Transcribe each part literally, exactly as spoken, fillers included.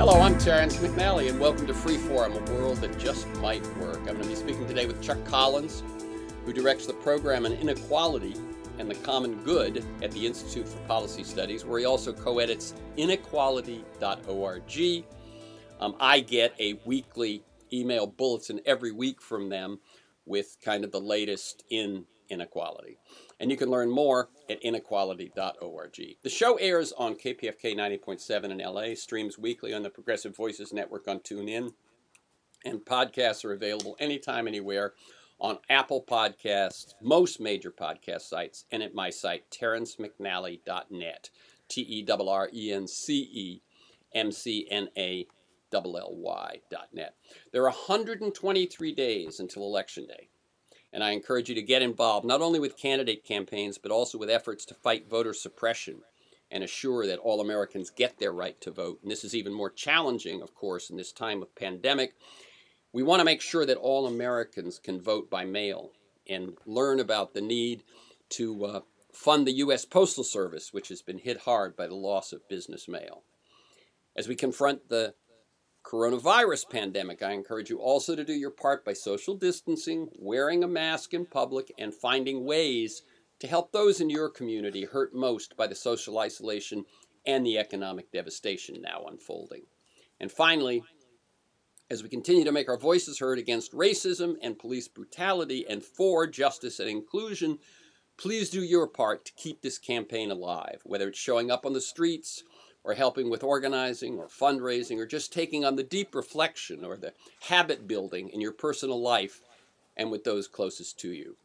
Hello, I'm Terrence McNally, and welcome to Freeform, a world that just might work. I'm going to be speaking today with Chuck Collins, who directs the program on inequality and the common good at the Institute for Policy Studies, where he also co-edits inequality dot org. Um, I get a weekly email bulletin every week from them with kind of the latest in inequality. And you can learn more at inequality dot org. The show airs on K P F K ninety point seven in L A, streams weekly on the Progressive Voices Network on TuneIn, and podcasts are available anytime, anywhere on Apple Podcasts, most major podcast sites, and at my site, terrence mcnally dot net, T E R R E N C E M C N A L L Y dot net. There are one hundred twenty-three days until Election Day, and I encourage you to get involved not only with candidate campaigns, but also with efforts to fight voter suppression and assure that all Americans get their right to vote. And this is even more challenging, of course, in this time of pandemic. We want to make sure that all Americans can vote by mail and learn about the need to uh, fund the U S Postal Service, which has been hit hard by the loss of business mail. As we confront the coronavirus pandemic, I encourage you also to do your part by social distancing, wearing a mask in public, and finding ways to help those in your community hurt most by the social isolation and the economic devastation now unfolding. And finally, as we continue to make our voices heard against racism and police brutality and for justice and inclusion, please do your part to keep this campaign alive, whether it's showing up on the streets or helping with organizing or fundraising or just taking on the deep reflection or the habit building in your personal life and with those closest to you.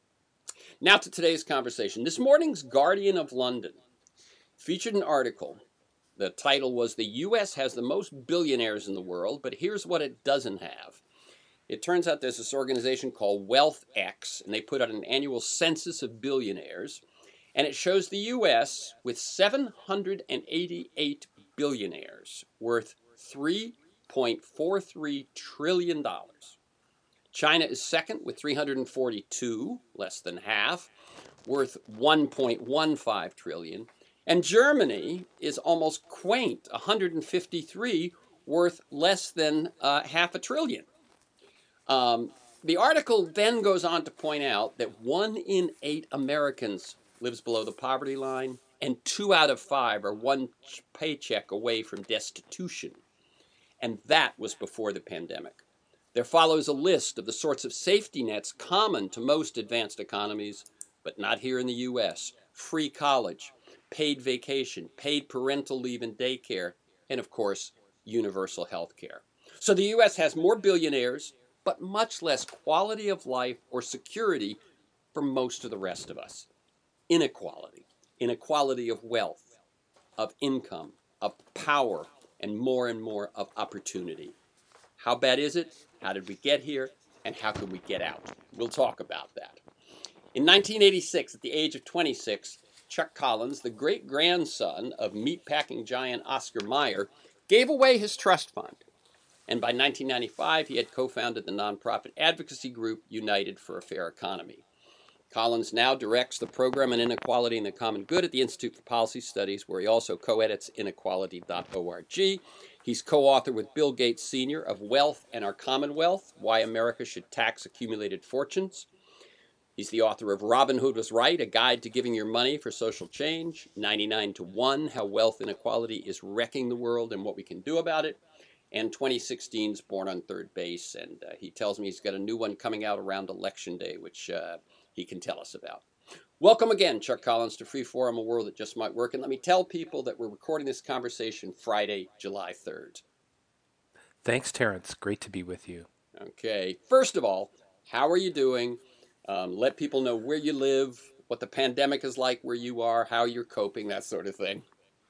Now to today's conversation. This morning's Guardian of London featured an article. The title was "The U S has the most billionaires in the world, but here's what it doesn't have." It turns out there's this organization called WealthX, and they put out an annual census of billionaires, and it shows the U S with seven hundred eighty-eight billionaires worth three point four three trillion dollars. China is second with three hundred forty-two, less than half, worth one point one five trillion dollars. And Germany is almost quaint, one hundred fifty-three, worth less than uh, half a trillion. Um, the article then goes on to point out that one in eight Americans lives below the poverty line, and two out of five are one paycheck away from destitution. And that was before the pandemic. There follows a list of the sorts of safety nets common to most advanced economies, but not here in the U S. Free college, paid vacation, paid parental leave and daycare, and of course, universal health care. So the U S has more billionaires, but much less quality of life or security for most of the rest of us. Inequality, inequality of wealth, of income, of power, and more and more of opportunity. How bad is it? How did we get here? And how can we get out? We'll talk about that. In nineteen eighty-six, at the age of twenty-six, Chuck Collins, the great-grandson of meatpacking giant Oscar Mayer, gave away his trust fund. And by nineteen ninety-five, he had co-founded the nonprofit advocacy group United for a Fair Economy. Collins now directs the program on inequality and the common good at the Institute for Policy Studies, where he also co-edits inequality dot org. He's co-author with Bill Gates Senior of Wealth and Our Commonwealth, Why America Should Tax Accumulated Fortunes. He's the author of Robin Hood Was Right, A Guide to Giving Your Money for Social Change, ninety-nine to one, How Wealth Inequality is Wrecking the World and What We Can Do About It, and twenty sixteen's Born on Third Base. And uh, he tells me he's got a new one coming out around Election Day, which uh, he can tell us about. Welcome again, Chuck Collins, to Freeform, a world that just might work. And let me tell people that we're recording this conversation Friday, July third. Thanks, Terrence. Great to be with you. Okay. First of all, how are you doing? Um, let people know where you live, what the pandemic is like where you are, how you're coping, that sort of thing.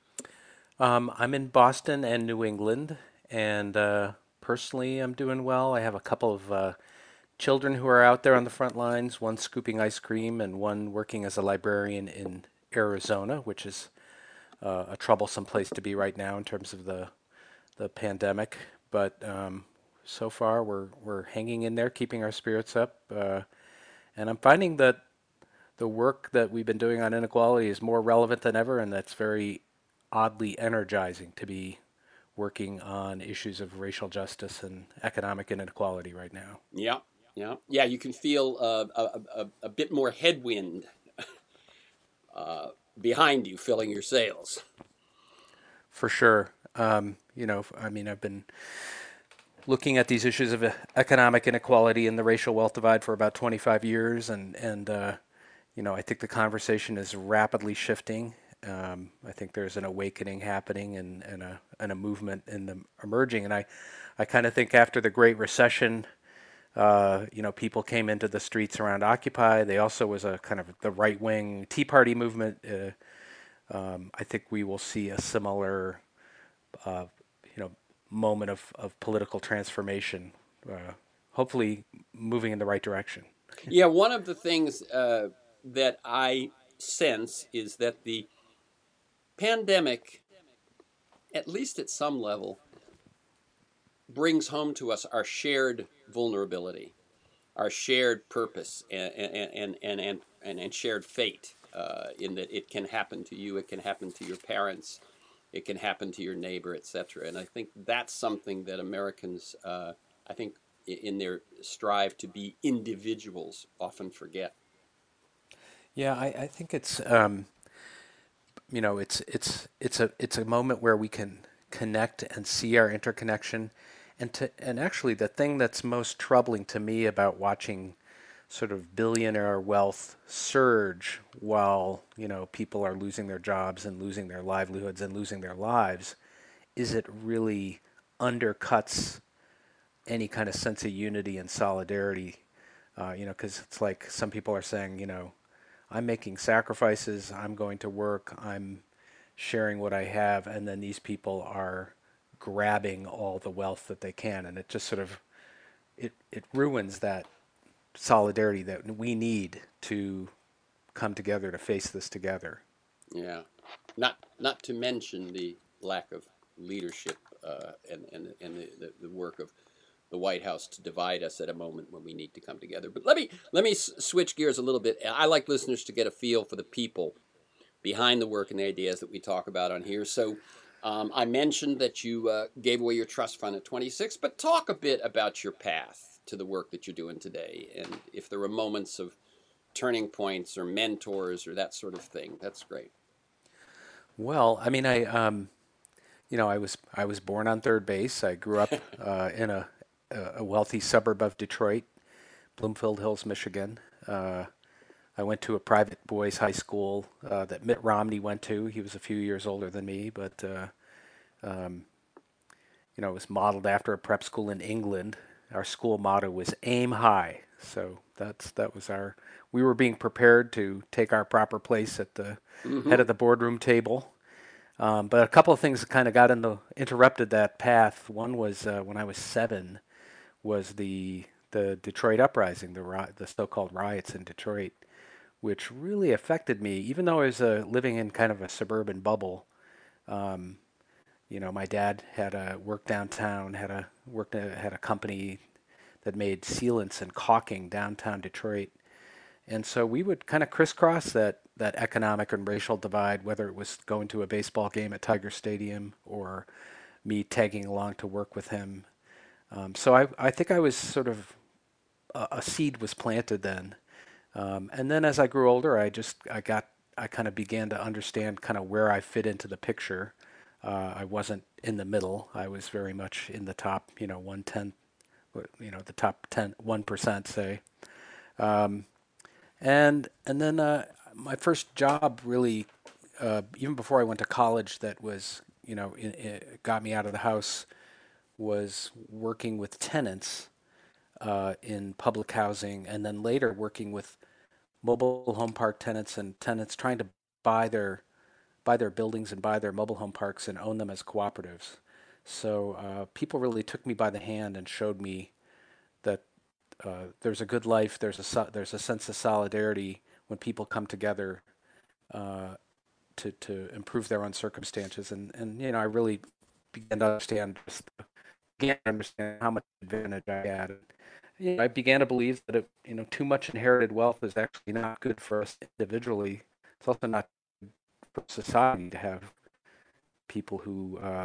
Um, I'm in Boston and New England, and uh, personally, I'm doing well. I have a couple of uh, children who are out there on the front lines, one scooping ice cream and one working as a librarian in Arizona, which is uh, a troublesome place to be right now in terms of the the pandemic. But um, so far, we're we're hanging in there, keeping our spirits up, uh, and I'm finding that the work that we've been doing on inequality is more relevant than ever, and that's very oddly energizing to be working on issues of racial justice and economic inequality right now. Yeah, yeah, yeah. You can feel uh, a, a, a bit more headwind uh, behind you, filling your sails. For sure. Um, you know, I mean, I've been looking at these issues of economic inequality and the racial wealth divide for about twenty-five years, and and uh, you know, I think the conversation is rapidly shifting. Um, I think there's an awakening happening and, and a and a movement in the emerging, and I I kind of think after the Great Recession, uh, you know, people came into the streets around Occupy. They also was a kind of the right wing Tea Party movement. Uh, um, I think we will see a similar, uh, you know, moment of, of political transformation, uh, hopefully moving in the right direction. Yeah, one of the things uh, that I sense is that the pandemic, at least at some level, brings home to us our shared vulnerability, our shared purpose, and and and and and, and shared fate. Uh, in that it can happen to you, it can happen to your parents, it can happen to your neighbor, et cetera. And I think that's something that Americans, uh, I think, in their strive to be individuals, often forget. Yeah, I, I think it's um, you know it's it's it's a it's a moment where we can connect and see our interconnection, and to and actually the thing that's most troubling to me about watching sort of billionaire wealth surge while you know people are losing their jobs and losing their livelihoods and losing their lives is it really undercuts any kind of sense of unity and solidarity. Uh, you know, because it's like some people are saying, you know, I'm making sacrifices, I'm going to work, I'm sharing what I have, and then these people are grabbing all the wealth that they can, and it just sort of it it ruins that solidarity that we need to come together to face this together. Yeah, not not to mention the lack of leadership uh, and and and the, the, the work of the White House to divide us at a moment when we need to come together. But let me let me s- switch gears a little bit. I like listeners to get a feel for the people behind the work and the ideas that we talk about on here. So um, I mentioned that you uh, gave away your trust fund at twenty-six, but talk a bit about your path to the work that you're doing today, and if there were moments of turning points or mentors or that sort of thing. That's great. Well, I mean, I um, you know, I was I was born on third base. I grew up uh, in a a wealthy suburb of Detroit, Bloomfield Hills, Michigan. Uh, I went to a private boys' high school uh, that Mitt Romney went to. He was a few years older than me, but uh, um, you know, it was modeled after a prep school in England. Our school motto was "Aim High," so that's that was our. We were being prepared to take our proper place at the head Mm-hmm. of the boardroom table. Um, but a couple of things kind of got in the interrupted that path. One was uh, when I was seven, was the the Detroit uprising, the ri- the so-called riots in Detroit, which really affected me. Even though I was uh, living in kind of a suburban bubble, um, you know, my dad had a work downtown, had a worked a, had a company that made sealants and caulking downtown Detroit, and so we would kind of crisscross that that economic and racial divide, whether it was going to a baseball game at Tiger Stadium or me tagging along to work with him. Um, so I I think I was sort of a, a seed was planted then. Um, and then as I grew older, I just I got I kind of began to understand kind of where I fit into the picture. Uh, I wasn't in the middle. I was very much in the top, you know, one tenth, you know, the top ten, one percent, say. Um, and and then uh, my first job really, uh, even before I went to college, that was, you know, it, it got me out of the house, was working with tenants uh, in public housing, and then later working with mobile home park tenants and tenants trying to buy their buy their buildings and buy their mobile home parks and own them as cooperatives. So uh, people really took me by the hand and showed me that uh, there's a good life, there's a so- there's a sense of solidarity when people come together uh, to to improve their own circumstances. And and you know I really began to understand just, began to understand how much advantage I had. You know, I began to believe that it, you know too much inherited wealth is actually not good for us individually. It's also not good for society to have people who, um,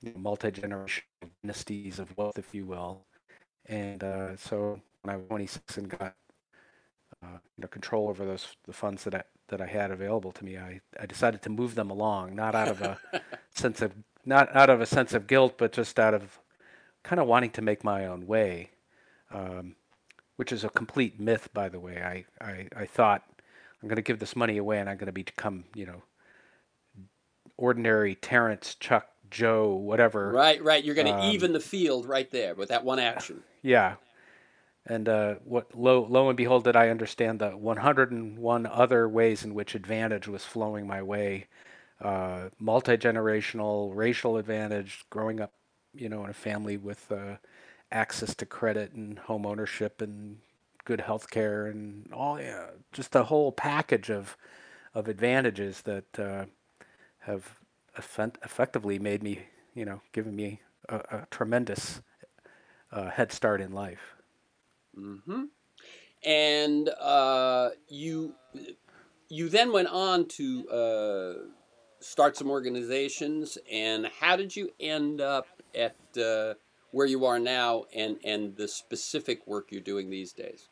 you know, multi-generational dynasties of wealth, if you will. And uh, so when I was twenty-six and got uh, you know control over those the funds that I that I had available to me, I, I decided to move them along, not out of a sense of not out of a sense of guilt, but just out of kind of wanting to make my own way, um, which is a complete myth, by the way. I, I, I thought I'm going to give this money away and I'm going to become, you know, ordinary Terrence, Chuck, Joe, whatever. Right, right. You're going to Um, even the field right there with that one action. yeah. And uh, what lo, lo and behold, did I understand the one hundred one other ways in which advantage was flowing my way, uh, multi-generational, racial advantage, growing up, you know, in a family with uh, access to credit and home ownership and good health care and all, yeah, just a whole package of of advantages that uh, have effect- effectively made me, you know, given me a, a tremendous uh, head start in life. Hmm. And uh, you you then went on to uh, start some organizations. And how did you end up at uh, where you are now, and and the specific work you're doing these days?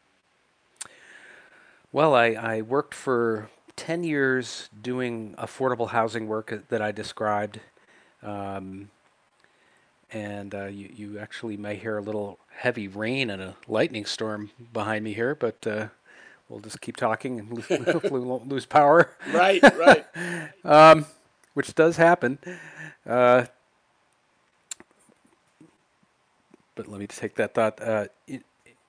Well, I, I worked for ten years doing affordable housing work that I described. Um, and uh, you, you actually may hear a little heavy rain and a lightning storm behind me here, but uh, we'll just keep talking and hopefully we won't lose power, Right, right. um, which does happen. Uh, but let me take that thought. Uh, it,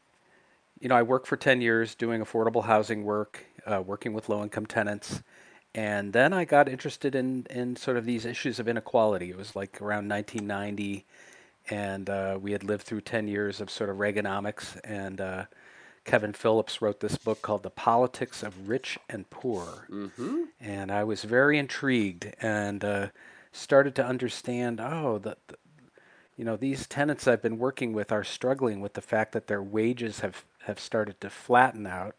you know, I worked for ten years doing affordable housing work, uh, working with low income tenants. And then I got interested in, in sort of these issues of inequality. It was like around nineteen ninety, and uh, we had lived through ten years of sort of Reaganomics. And uh, Kevin Phillips wrote this book called The Politics of Rich and Poor. Mm-hmm. And I was very intrigued and uh, started to understand oh, the, the, you know, these tenants I've been working with are struggling with the fact that their wages have, have started to flatten out.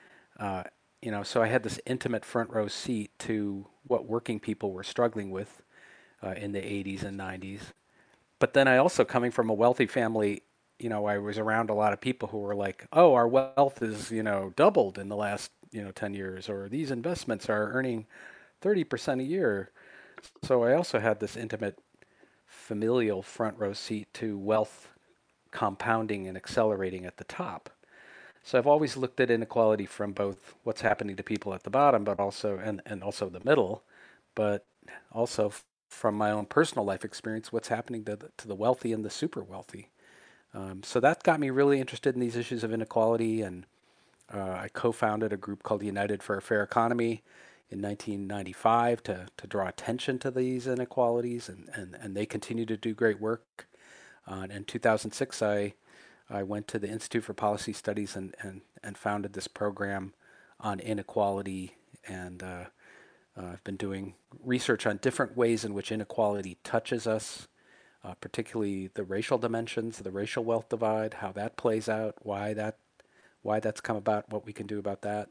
Uh, you know, so I had this intimate front row seat to what working people were struggling with uh, in the eighties and nineties. But then I also, coming from a wealthy family, you know, I was around a lot of people who were like, "Oh, our wealth is, you know, doubled in the last, you know, ten years, or these investments are earning thirty percent a year." So I also had this intimate familial front row seat to wealth compounding and accelerating at the top. So I've always looked at inequality from both what's happening to people at the bottom, but also and, and also the middle, but also f- from my own personal life experience, what's happening to the, to the wealthy and the super wealthy. Um, so that got me really interested in these issues of inequality, and uh, I co-founded a group called United for a Fair Economy in nineteen ninety-five to, to draw attention to these inequalities, and, and, and they continue to do great work. Uh, and in two thousand six, I I went to the Institute for Policy Studies and, and, and founded this program on inequality. And uh, uh, I've been doing research on different ways in which inequality touches us, uh, particularly the racial dimensions, the racial wealth divide, how that plays out, why that why that's come about, what we can do about that.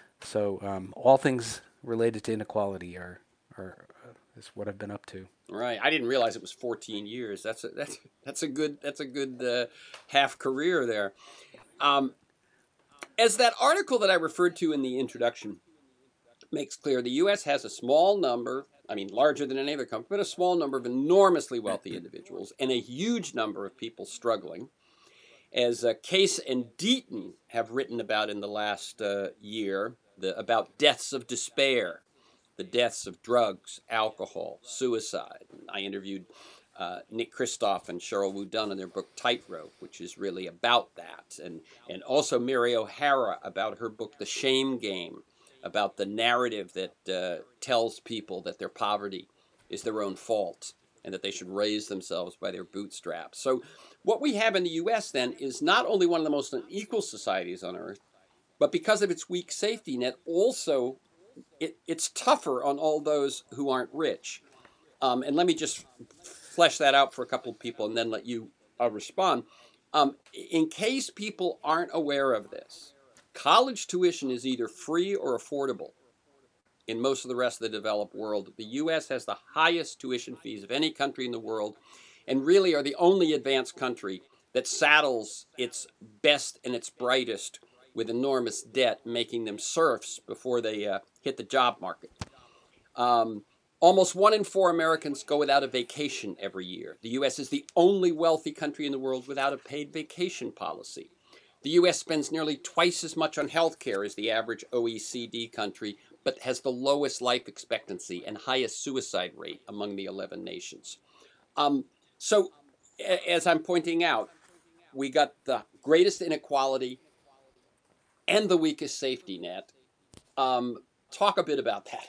So um, all things related to inequality are, are uh, is what I've been up to. Right. I didn't realize it was fourteen years. That's a that's that's a good that's a good uh, half career there. Um, as that article that I referred to in the introduction makes clear, the U S has a small number, I mean, larger than any other country, but a small number of enormously wealthy individuals and a huge number of people struggling. As uh, Case and Deaton have written about in the last uh, year, the, about deaths of despair, the deaths of drugs, alcohol, suicide. I interviewed uh, Nick Kristof and Cheryl Wu Dunn in their book Tightrope, which is really about that, and and also Mary O'Hara about her book The Shame Game, about the narrative that uh, tells people that their poverty is their own fault and that they should raise themselves by their bootstraps. So what we have in the U S then is not only one of the most unequal societies on earth, but because of its weak safety net, also it, it's tougher on all those who aren't rich. Um, and let me just flesh that out for a couple of people and then let you uh, respond. Um, in case people aren't aware of this, college tuition is either free or affordable. in most of the rest of the developed world. The U S has the highest tuition fees of any country in the world, and really are the only advanced country that saddles its best and its brightest with enormous debt, making them serfs before they uh, hit the job market. Um, Almost one in four Americans go without a vacation every year. The U S is the only wealthy country in the world without a paid vacation policy. The U S spends nearly twice as much on health care as the average O E C D country, but has the lowest life expectancy and highest suicide rate among the eleven nations. Um, so, as I'm pointing out, we got the greatest inequality and the weakest safety net. Um, talk a bit about that.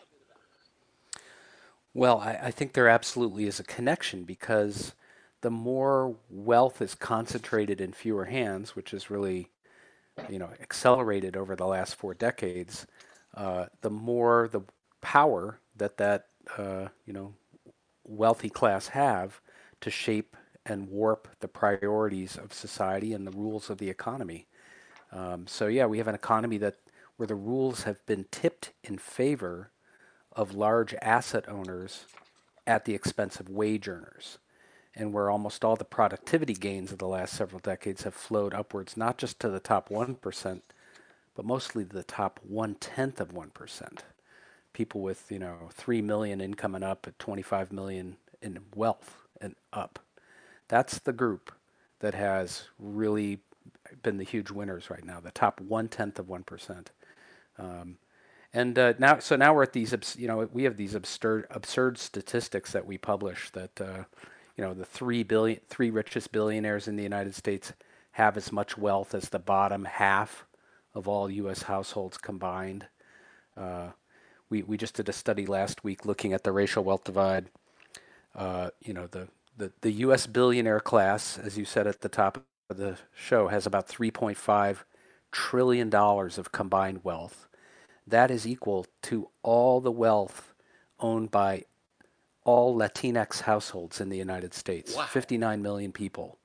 Well, I, I think there absolutely is a connection because the more wealth is concentrated in fewer hands, which is really, you know, accelerated over the last four decades, uh, the more the power that that uh, you know wealthy class have to shape and warp the priorities of society and the rules of the economy. Um, so yeah, we have an economy that where the rules have been tipped in favor of large asset owners at the expense of wage earners, and where almost all the productivity gains of the last several decades have flowed upwards, not just to the top one percent, but mostly the top one tenth of one percent. People with, you know, three million income and up at twenty-five million in wealth and up. That's the group that has really been the huge winners right now, the top one tenth of one percent. Um, and uh, now, so now we're at these, you know, we have these absurd, absurd statistics that we publish that, uh, you know, the three billion, three richest billionaires in the United States have as much wealth as the bottom half of all U S households combined. Uh, we we just did a study last week looking at the racial wealth divide. Uh, you know, the, the the U S billionaire class, as you said at the top of the show, has about three point five trillion dollars of combined wealth. That is equal to all the wealth owned by all Latinx households in the United States. Wow. fifty-nine million people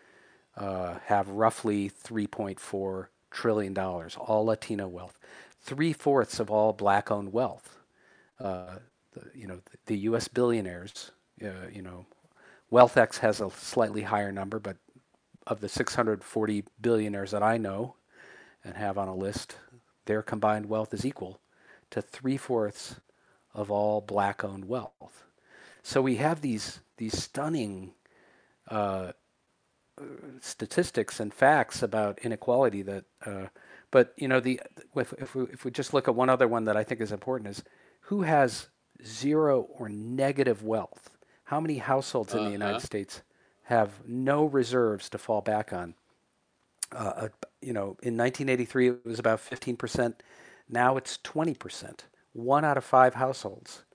uh, have roughly three point four trillion dollars, all Latino wealth. Three fourths of all black-owned wealth. Uh, the, you know, the, the U S billionaires. Uh, you know, WealthX has a slightly higher number, but of the six hundred forty billionaires that I know and have on a list, their combined wealth is equal to three fourths of all black-owned wealth. So we have these these stunning uh, statistics and facts about inequality that. Uh, but you know, the if if we, if we just look at one other one that I think is important is who has zero or negative wealth. How many households in the United Uh-huh. States have no reserves to fall back on? Uh, uh, you know, in nineteen eighty-three, it was about fifteen percent. Now it's twenty percent. One out of five households,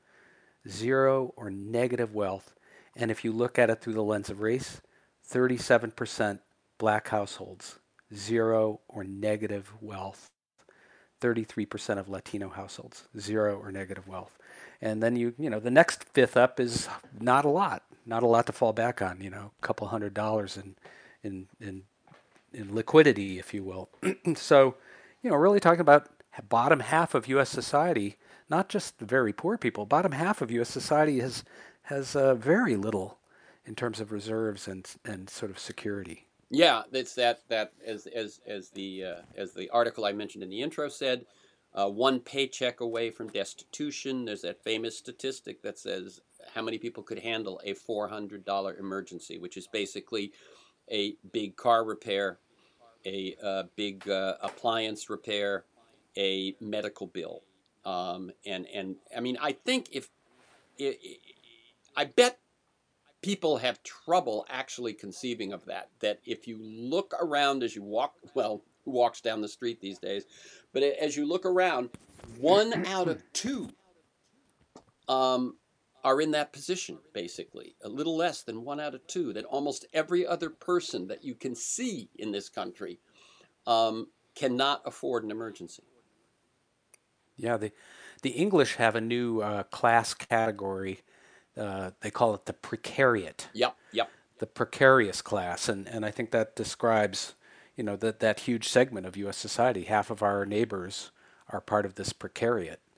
zero or negative wealth. And if you look at it through the lens of race, thirty-seven percent black households, zero or negative wealth. thirty-three percent of Latino households, zero or negative wealth. And then you, you know, the next fifth up is not a lot, not a lot to fall back on, you know, a couple hundred dollars in, in, in in liquidity, if you will. So, you know, really talking about bottom half of U S society, not just the very poor people. Bottom half of U S society has has uh, very little in terms of reserves and and sort of security. Yeah, it's that that as as as the uh, as the article I mentioned in the intro said, uh, one paycheck away from destitution. There's that famous statistic that says how many people could handle a four hundred dollar emergency, which is basically a big car repair, a uh, big uh, appliance repair, a medical bill, um, and and I mean I think if I I bet people have trouble actually conceiving of that. That if you look around as you walk, well, who walks down the street these days? But as you look around, one out of two um, are in that position, basically. A little less than one out of two. That almost every other person that you can see in this country um, cannot afford an emergency. Yeah, the the English have a new uh, class category. Uh, they call it the precariat, Yep, yep. the precarious class, and and I think that describes, you know, that that huge segment of U S society. Half of our neighbors are part of this precariat.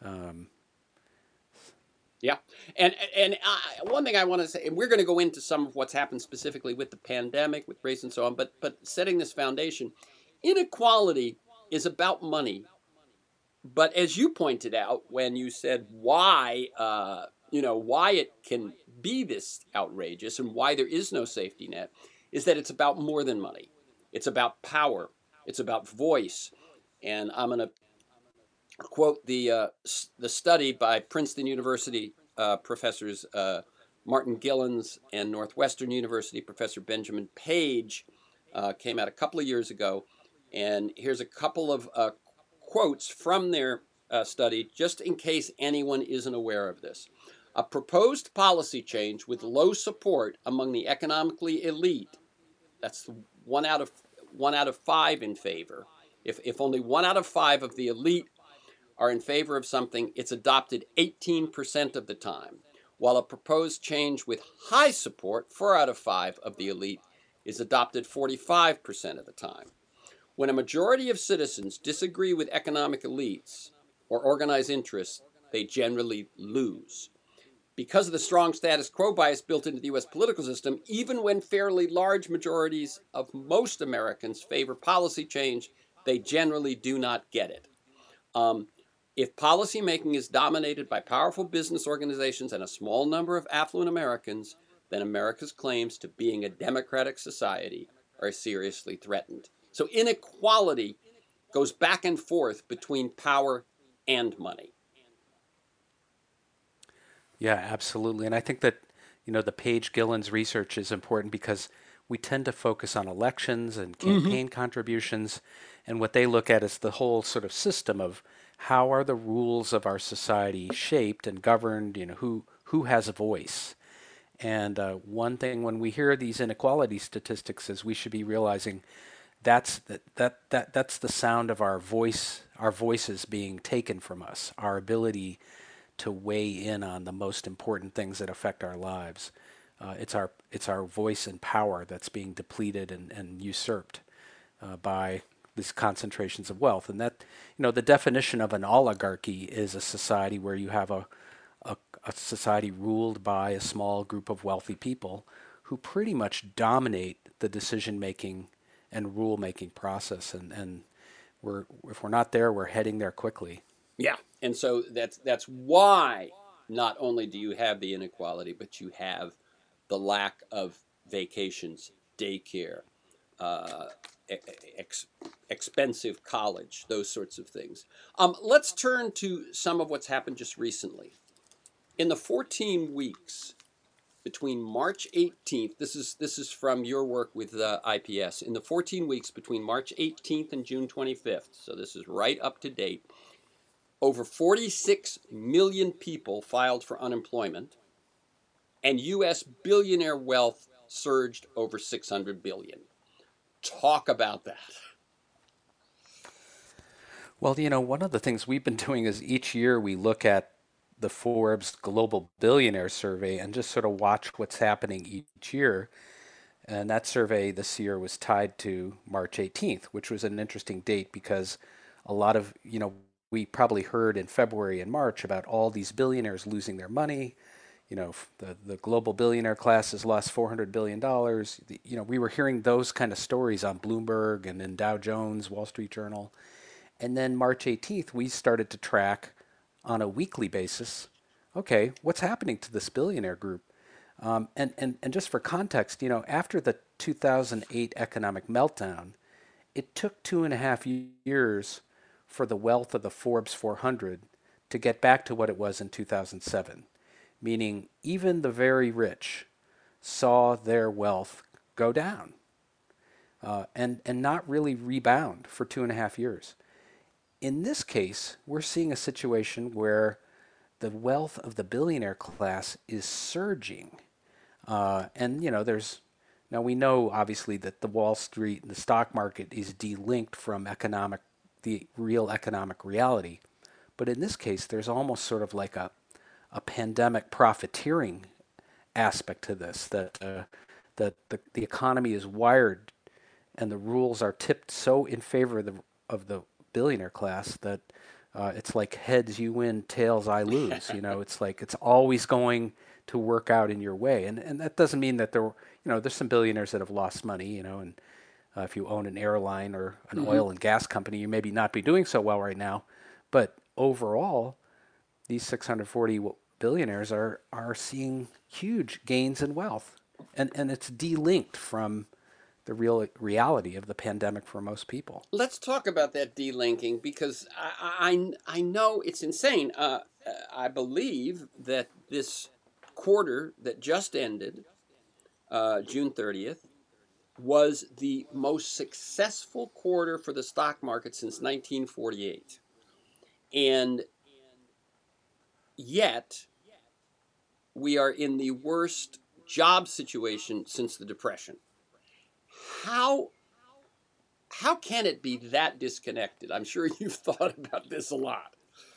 Um, Yeah, and and uh, one thing I want to say, and we're going to go into some of what's happened specifically with the pandemic, with race and so on. But but setting this foundation, inequality is about money. But as you pointed out when you said why, uh, you know, why it can be this outrageous and why there is no safety net, is that it's about more than money. It's about power. It's about voice. And I'm going to quote the uh, the study by Princeton University uh, professors uh, Martin Gillens and Northwestern University professor Benjamin Page, uh, came out a couple of years ago, and here's a couple of uh, quotes from their uh, study, just in case anyone isn't aware of this. A proposed policy change with low support among the economically elite. That's one out of one out of five in favor. If if only one out of five of the elite are in favor of something, it's adopted eighteen percent of the time, while a proposed change with high support, four out of five of the elite, is adopted forty-five percent of the time. When a majority of citizens disagree with economic elites or organized interests, they generally lose. Because of the strong status quo bias built into the U S political system, even when fairly large majorities of most Americans favor policy change, they generally do not get it. Um, if policymaking is dominated by powerful business organizations and a small number of affluent Americans, then America's claims to being a democratic society are seriously threatened. So inequality goes back and forth between power and money. yeah, absolutely. And I think that, you know, the Page Gillen's research is important because we tend to focus on elections and Mm-hmm. campaign contributions. And what they look at is the whole sort of system of how are the rules of our society shaped and governed, you know, who, who has a voice. And uh, one thing when we hear these inequality statistics is we should be realizing that's that, that that that's the sound of our voice, our voices being taken from us, our ability to weigh in on the most important things that affect our lives. Uh, it's our it's our voice and power that's being depleted and, and usurped uh, by these concentrations of wealth. And that, you know, the definition of an oligarchy is a society where you have a, a, a society ruled by a small group of wealthy people who pretty much dominate the decision making and rule making process. And, and we're, if we're not there, we're heading there quickly. Yeah, and so that's that's why not only do you have the inequality, but you have the lack of vacations, daycare, uh, e- e, ex- expensive college, those sorts of things. Um, let's turn to some of what's happened just recently. In the fourteen weeks between March eighteenth, this is this is from your work with uh, I P S. In the fourteen weeks between March eighteenth and June twenty-fifth, so this is right up to date, over forty-six million people filed for unemployment, and U S billionaire wealth surged over six hundred billion dollars. Talk about that. Well, you know, one of the things we've been doing is each year we look at the Forbes Global Billionaire Survey and just sort of watch what's happening each year. And that survey this year was tied to March eighteenth, which was an interesting date because a lot of, you know, we probably heard in February and March about all these billionaires losing their money. You know, the, the global billionaire class has lost four hundred billion dollars. You know, we were hearing those kind of stories on Bloomberg and in Dow Jones, Wall Street Journal. And then March eighteenth, we started to track on a weekly basis, okay, what's happening to this billionaire group? Um, and, and, and just for context, you know, after the two thousand eight economic meltdown, it took two and a half years for the wealth of the Forbes four hundred to get back to what it was in two thousand seven, meaning even the very rich saw their wealth go down uh, and, and not really rebound for two and a half years. In this case, we're seeing a situation where the wealth of the billionaire class is surging. Uh, and, you know, there's now we know obviously that the Wall Street and the stock market is delinked from economic, the real economic reality. But in this case, there's almost sort of like a, a pandemic profiteering aspect to this that uh, that the, the economy is wired and the rules are tipped so in favor of the, of the billionaire class that uh, it's like heads you win, tails I lose. You know, it's like it's always going to work out in your way, and and that doesn't mean that there, you know, there's some billionaires that have lost money. You know, and uh, if you own an airline or an Hmm. oil and gas company, you maybe not be doing so well right now, but overall, these six hundred forty billionaires are are seeing huge gains in wealth, and and it's delinked from the real reality of the pandemic for most people. Let's talk about that delinking because I I, I know it's insane. Uh, I believe that this quarter that just ended, uh, June thirtieth, was the most successful quarter for the stock market since nineteen forty-eight. And yet, we are in the worst job situation since the Depression. How how can it be that disconnected? I'm sure you've thought about this a lot.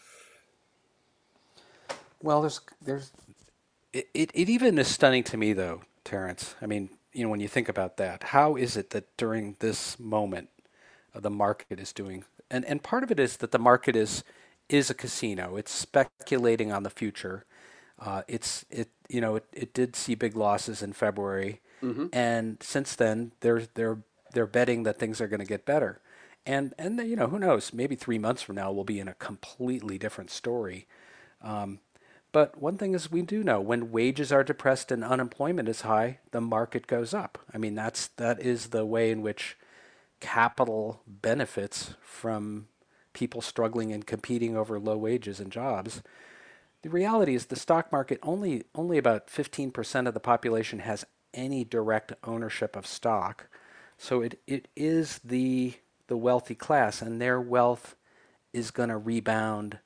Well, there's there's it, it, it even is stunning to me though, Terrence. I mean, you know, when you think about that, how is it that during this moment uh, the market is doing, and and part of it is that the market is is a casino. It's speculating on the future. Uh, it's it you know it, it did see big losses in February, Mm-hmm. and since then they're they're they're betting that things are going to get better, and and you know who knows, maybe three months from now we'll be in a completely different story. Um, but one thing is we do know when wages are depressed and unemployment is high, the market goes up. I mean that's that is the way in which capital benefits from people struggling and competing over low wages and jobs. The reality is the stock market only only about fifteen percent of the population has any direct ownership of stock. So it, it is the the wealthy class and their wealth is going to rebound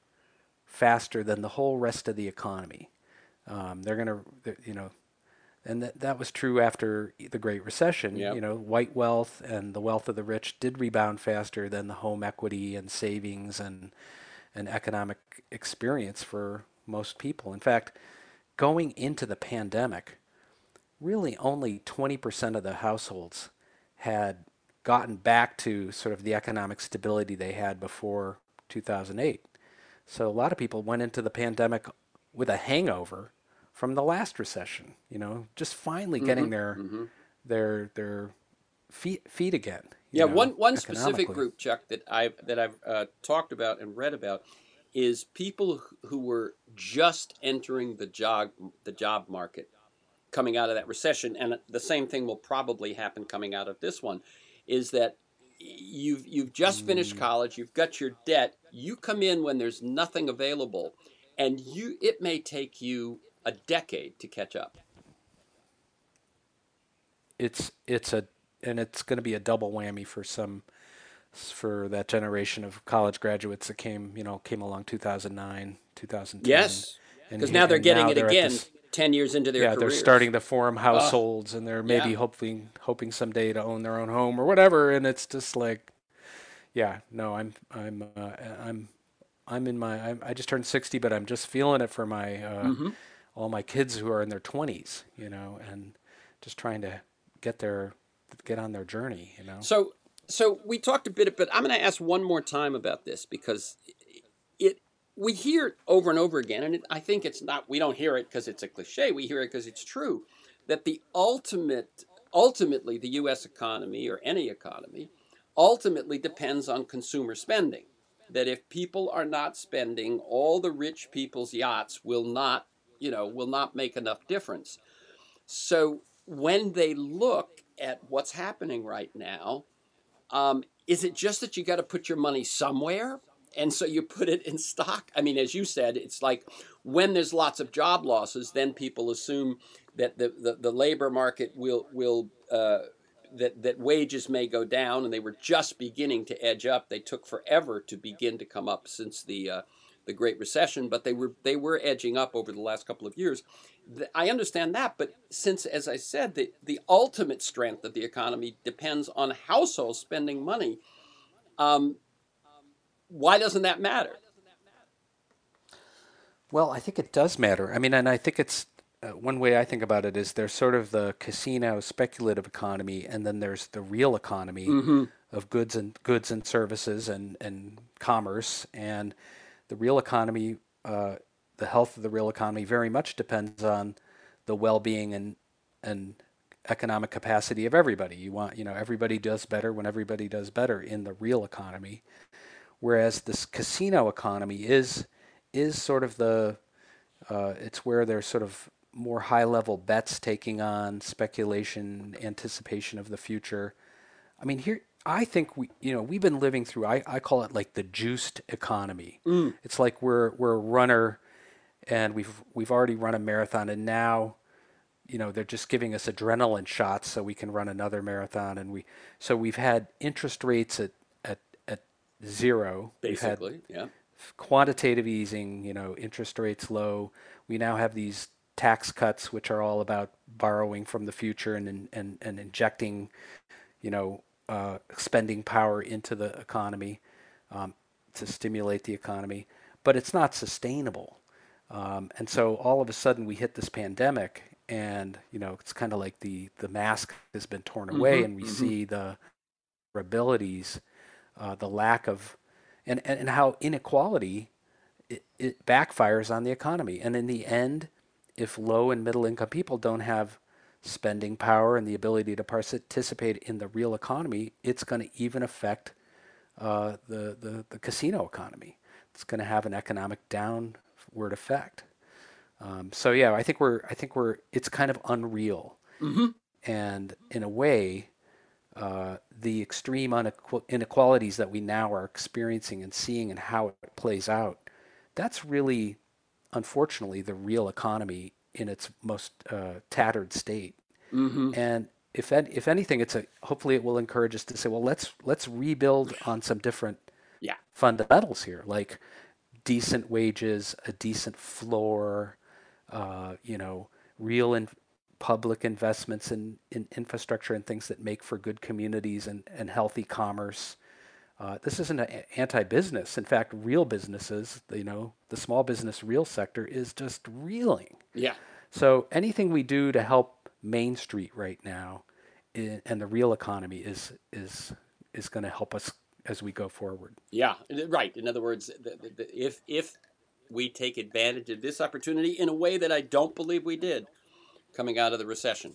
faster than the whole rest of the economy. Um, they're going to, you know, and that, that was true after the Great Recession. You Yep. know, white wealth and the wealth of the rich did rebound faster than the home equity and savings and, and economic experience for most people. In fact, going into the pandemic, really only twenty percent of the households had gotten back to sort of the economic stability they had before two thousand eight. So a lot of people went into the pandemic with a hangover from the last recession, you know, just finally Mm-hmm. getting their Mm-hmm. their their feet feet again, you Yeah, one know, one specific economically. group, Chuck, that I've that I've uh, talked about and read about is people who were just entering the job the job market coming out of that recession, and the same thing will probably happen coming out of this one. Is that you've you've just finished Mm, college, you've got your debt, you come in when there's nothing available, and you it may take you a decade to catch up. it's it's a and it's going to be a double whammy for some for that generation of college graduates that came, you know, came along two thousand nine, two thousand ten, Yes, and because now they're and getting now it they're at again this. ten years into their Yeah, they're careers. starting to form Oh, households, and they're maybe yeah. hoping hoping someday to own their own home or whatever. And it's just like, yeah, no, I'm I'm uh, I'm I'm in my I'm, I just turned sixty, but I'm just feeling it for my uh, Hmm. all my kids who are in their twenties, you know, and just trying to get their get on their journey, you know. So, so we talked a bit, but I'm going to ask one more time about this because it we hear it over and over again, and it, I think it's not. We don't hear it because it's a cliche. We hear it because it's true that the ultimate, ultimately, the U S economy or any economy, ultimately depends on consumer spending. That if people are not spending, all the rich people's yachts will not, you know, will not make enough difference. So when they look at what's happening right now, um, is it just that you got to put your money somewhere? And so you put it in stock. I mean, as you said, it's like when there's lots of job losses, then people assume that the, the, the labor market will will uh, that that wages may go down, and they were just beginning to edge up. They took forever to begin to come up since the uh, the Great Recession, but they were they were edging up over the last couple of years. I understand that, but since, as I said, the, the ultimate strength of the economy depends on households spending money, um, why doesn't that matter? Well, I think it does matter. I mean, and I think it's uh, one way I think about it is there's sort of the casino speculative economy, and then there's the real economy Mm-hmm. of goods and goods and services and and commerce. And the real economy, uh, the health of the real economy, very much depends on the well-being and and economic capacity of everybody. You want, you know, everybody does better when everybody does better in the real economy, whereas this casino economy is is sort of the uh, it's where there's sort of more high level bets taking on speculation, anticipation of the future. I mean, here, I think we, you know, we've been living through, I, I call it like the juiced economy. Mm. It's like we're, we're a runner and we've, we've already run a marathon, and now, you know, they're just giving us adrenaline shots so we can run another marathon. And we, so we've had interest rates at, at, at zero. We've had Basically, yeah. quantitative easing, you know, interest rates low. We now have these tax cuts, which are all about borrowing from the future and and and injecting, you know, uh, spending power into the economy um, to stimulate the economy. But it's not sustainable. Um, and so all of a sudden we hit this pandemic, and you know, it's kind of like the the mask has been torn Mm-hmm. away, and we Mm-hmm. see the abilities, uh, the lack of, and, and, and how inequality it, it backfires on the economy. And in the end, if low and middle income people don't have spending power and the ability to participate in the real economy, it's going to even affect uh, the, the, the casino economy. It's going to have an economic downward effect. Um, so yeah, I think we're I think we're it's kind of unreal, Mm-hmm. and in a way, uh, the extreme inequalities that we now are experiencing and seeing and how it plays out, that's really, unfortunately, the real economy in its most uh, tattered state. Mm-hmm. And if if anything, it's a hopefully it will encourage us to say, well, let's let's rebuild on some different Yeah. fundamentals here, like decent wages, a decent floor, uh, you know, real and public investments in, in infrastructure and things that make for good communities and, and healthy commerce. Uh, this isn't an anti-business. In fact, real businesses, you know, the small business real sector is just reeling. Yeah. So anything we do to help Main Street right now i- and the real economy is is is going to help us as we go forward. Yeah. Right. In other words, the, the, the, if if we take advantage of this opportunity in a way that I don't believe we did coming out of the recession,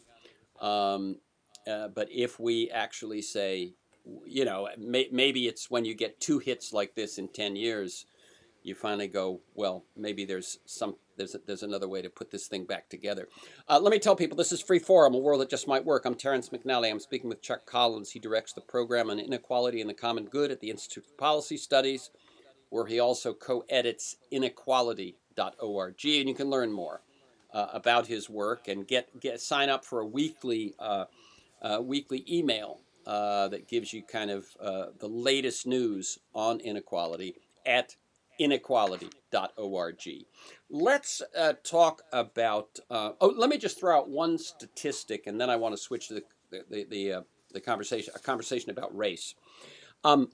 um, uh, but if we actually say, you know, may, maybe it's when you get two hits like this in ten years, you finally go, well, maybe there's some there's a, there's another way to put this thing back together. Uh, let me tell people this is Free Forum, a world that just might work. I'm Terrence McNally. I'm speaking with Chuck Collins. He directs the program on inequality and the common good at the Institute for Policy Studies, where he also co-edits inequality dot org, and you can learn more uh, about his work and get get sign up for a weekly uh, uh, weekly email uh, that gives you kind of uh, the latest news on inequality at inequality dot org. Let's uh, talk about. Uh, oh, let me just throw out one statistic, and then I want to switch to the the the, uh, the conversation a conversation about race. Um,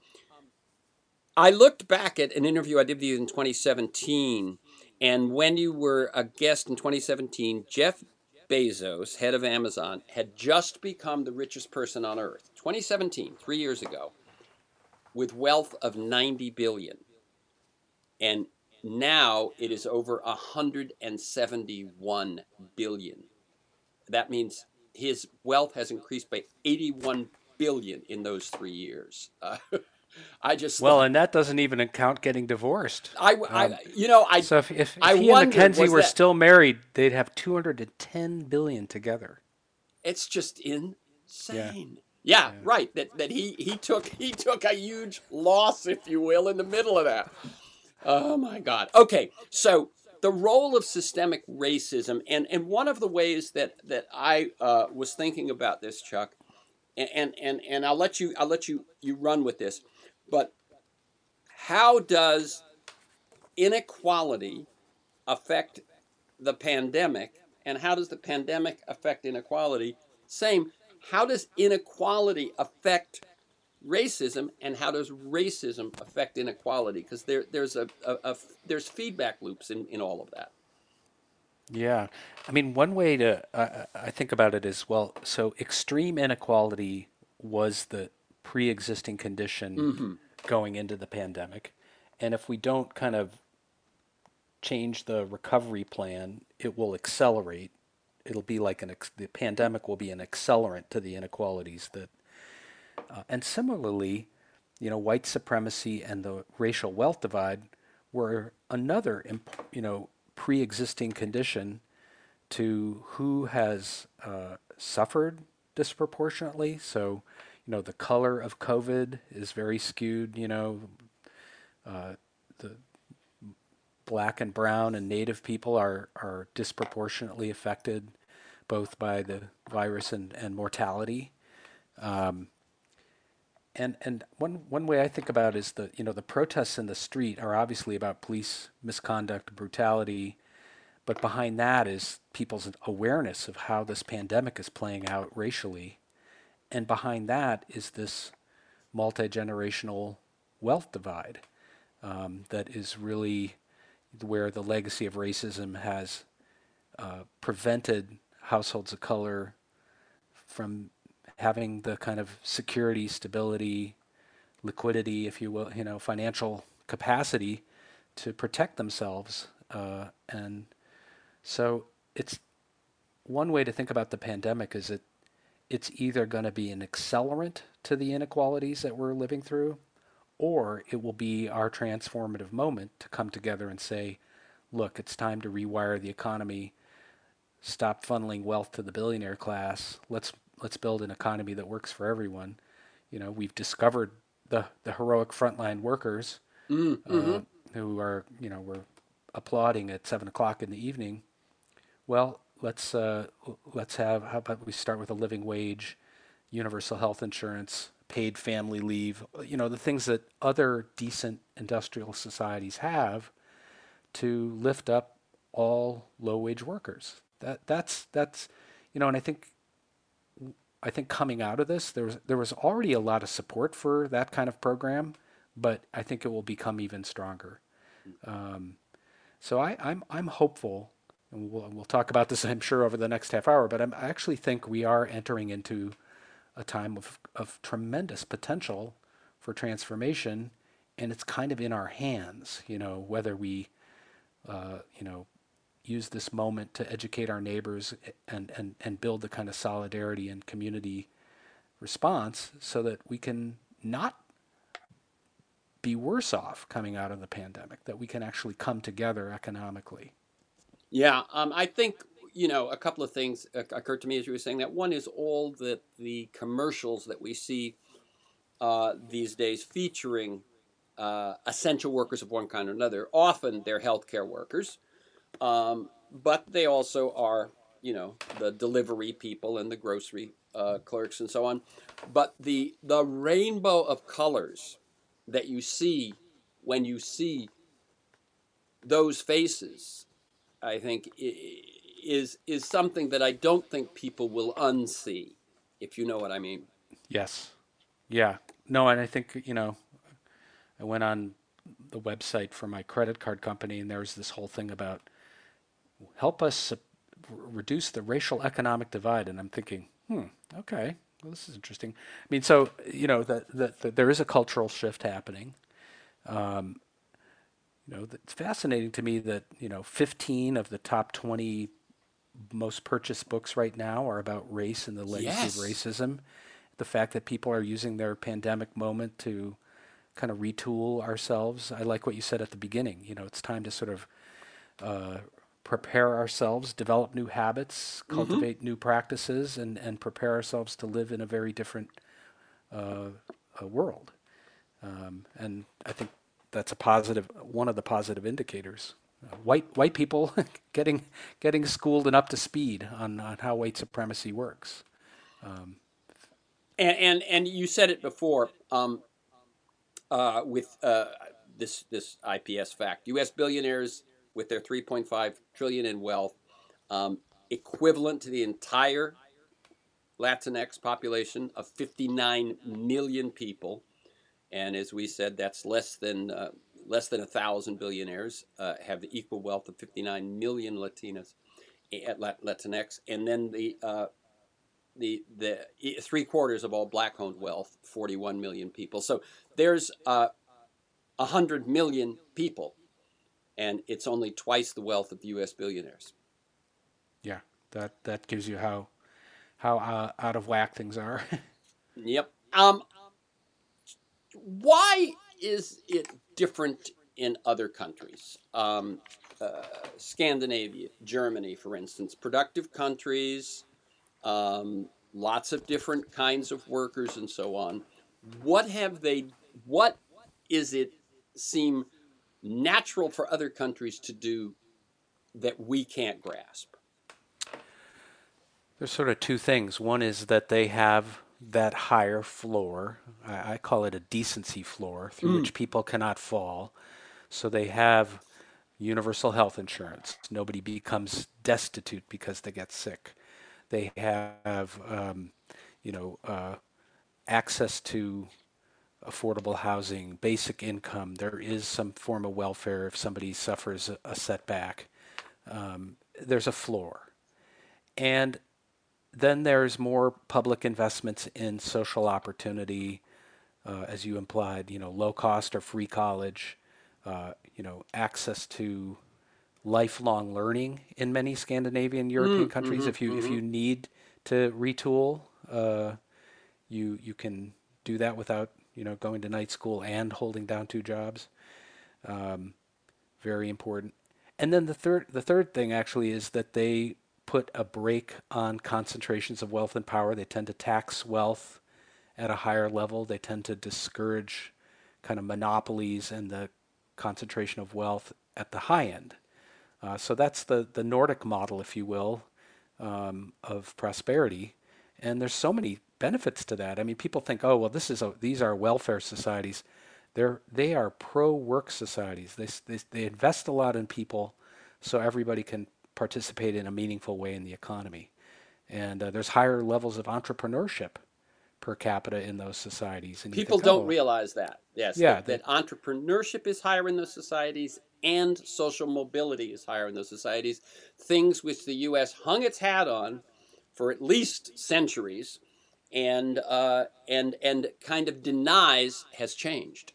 I looked back at an interview I did with you in twenty seventeen, and when you were a guest in twenty seventeen, Jeff Bezos, head of Amazon, had just become the richest person on earth. twenty seventeen, three years ago, with wealth of ninety billion dollars. And now it is over one hundred seventy-one billion dollars. That means his wealth has increased by eighty-one billion dollars in those three years. Uh, I just Well, thought, and that doesn't even account getting divorced. I, Um, I, you know, I, so if, if, I if he and wondered, Mackenzie was were that, still married, they'd have two hundred ten billion together. it's just Yeah, insane. Yeah, yeah. right. That that he he took he took a huge loss, if you will, in the middle of that. Oh my God. Okay, so the role of systemic racism, and and one of the ways that that I uh, was thinking about this, Chuck, and, and and and I'll let you I'll let you you run with this, but how does inequality affect the pandemic, and how does the pandemic affect inequality? Same, how does inequality affect racism, and how does racism affect inequality? Because there, there's a, a, a there's feedback loops in, in all of that. Yeah. I mean, one way to uh, I think about it is, well, so extreme inequality was the pre-existing condition Hmm. going into the pandemic. And if we don't kind of change the recovery plan, it will accelerate. It'll be like an ex- the pandemic will be an accelerant to the inequalities that uh, and similarly, you know, white supremacy and the racial wealth divide were another imp- you know pre-existing condition to who has uh, suffered disproportionately. So, you know, the color of COVID is very skewed. You know, uh, the black and brown and native people are, are disproportionately affected both by the virus and, and mortality. Um, and and one, one way I think about it is the you know the protests in the street are obviously about police misconduct, brutality, but behind that is people's awareness of how this pandemic is playing out racially. And behind that is this multi generational wealth divide um, that is really where the legacy of racism has uh, prevented households of color from having the kind of security, stability, liquidity, if you will, you know, financial capacity to protect themselves. Uh, and so it's one way to think about the pandemic is that it's either going to be an accelerant to the inequalities that we're living through, or it will be our transformative moment to come together and say, look, it's time to rewire the economy, stop funneling wealth to the billionaire class. Let's let's build an economy that works for everyone. You know, we've discovered the the heroic frontline workers uh, Mm-hmm. who are, you know, we're applauding at seven o'clock in the evening. Well, let's uh, let's have. How about we start with a living wage, universal health insurance, paid family leave. You know, the things that other decent industrial societies have to lift up all low wage workers. That that's that's you know, and I think I think coming out of this, there was there was already a lot of support for that kind of program, but I think it will become even stronger. Um, so I, I'm I'm hopeful, and we'll we'll talk about this I'm sure over the next half hour. But I'm, I actually think we are entering into a time of of tremendous potential for transformation, and it's kind of in our hands. You know, whether we uh, you know use this moment to educate our neighbors and and and build the kind of solidarity and community response so that we can not be worse off coming out of the pandemic, that we can actually come together economically. Yeah, um, I think you know a couple of things occurred to me as you were saying that. One is all that the commercials that we see uh, these days featuring uh, essential workers of one kind or another. Often they're healthcare workers, um, but they also are, you know, the delivery people and the grocery uh, clerks and so on. But the the rainbow of colors that you see when you see those faces, I think, is is something that I don't think people will unsee, if you know what I mean. Yes. Yeah. No, and I think, you know, I went on the website for my credit card company and there was this whole thing about help us reduce the racial economic divide. And I'm thinking, hmm, okay, well, this is interesting. I mean, so, you know, that the, the, there is a cultural shift happening. Um, you know, it's fascinating to me that, you know, fifteen of the top twenty most purchased books right now are about race and the legacy of Yes. racism. The fact that people are using their pandemic moment to kind of retool ourselves. I like what you said at the beginning. You know, it's time to sort of uh, prepare ourselves, develop new habits, Mm-hmm. cultivate new practices, and, and prepare ourselves to live in a very different uh, uh, world. Um, and I think that's a positive, one of the positive indicators. Uh, white white people getting getting schooled and up to speed on, on how white supremacy works. Um, And and and you said it before. Um, uh, with uh, this this I P S fact. U S billionaires with their three point five trillion in wealth, um, equivalent to the entire Latinx population of fifty-nine million people, and as we said, that's less than uh, less than a thousand billionaires uh, have the equal wealth of fifty-nine million Latinas. at Latinx, and then the uh, the the three quarters of all black-owned wealth, forty-one million people. So there's uh, a hundred million people, and it's only twice the wealth of the U S billionaires. Yeah, that that gives you how how uh, out of whack things are. Yep. Um, why is it different in other countries? Um, uh, Scandinavia, Germany, for instance, productive countries, um, lots of different kinds of workers, and so on. What have they? What is it seem natural for other countries to do that we can't grasp? There's sort of two things. One is that they have that higher floor. I, I call it a decency floor through Mm. which people cannot fall. So they have universal health insurance. Nobody becomes destitute because they get sick. They have, um, you know, uh, access to affordable housing, basic income. There is some form of welfare if somebody suffers a, a setback. Um, there's a floor. And then there's more public investments in social opportunity, uh, as you implied, you know, low cost or free college, uh, you know, access to lifelong learning in many Scandinavian European Mm, countries. mm-hmm, If you if mm-hmm. you need to retool, uh, you you can do that without you know going to night school and holding down two jobs. Um, Very important. And then the third the third thing actually is that they put a brake on concentrations of wealth and power. They tend to tax wealth at a higher level. They tend to discourage kind of monopolies and the concentration of wealth at the high end. Uh, so that's the, the Nordic model, if you will, um, of prosperity. And there's so many benefits to that. I mean, people think, oh, well, this is a, these are welfare societies. They're they are pro-work societies. They, they they invest a lot in people, so everybody can participate in a meaningful way in the economy. And uh, there's higher levels of entrepreneurship per capita in those societies. And you People think, don't oh, realize that. Yes, yeah, that, that that entrepreneurship is higher in those societies and social mobility is higher in those societies, things which the U S hung its hat on for at least centuries and uh, and and kind of denies has changed.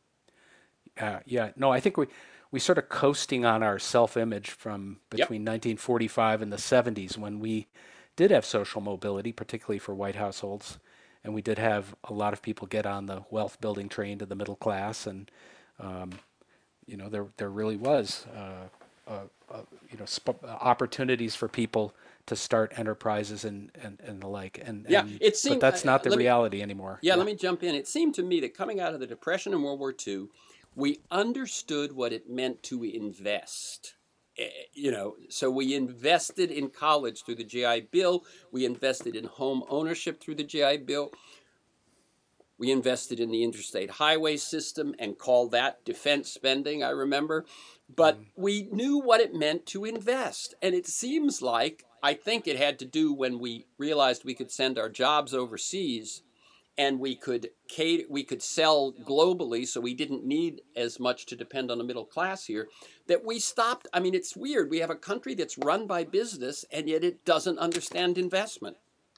Uh, yeah, no, I think we we sort of coasting on our self-image from Yep. between nineteen forty-five and the seventies when we did have social mobility, particularly for white households, and we did have a lot of people get on the wealth building train to the middle class, and um, you know there there really was uh, uh, uh, you know sp- opportunities for people to start enterprises and, and, and the like, and Yeah, and it but seemed. Uh, that's not the let me reality anymore. Yeah, Yeah. let me jump in. It seemed to me that coming out of the Depression and World War Two, we understood what it meant to invest. Eh, You know, so we invested in college through the G I Bill. We invested in home ownership through the G I Bill. We invested in the interstate highway system and called that defense spending, I remember. But Mm. we knew what it meant to invest. And it seems like, I think it had to do when we realized we could send our jobs overseas and we could cater, we could sell globally, so we didn't need as much to depend on the middle class here. That we stopped. I mean, it's weird. We have a country that's run by business, and yet it doesn't understand investment.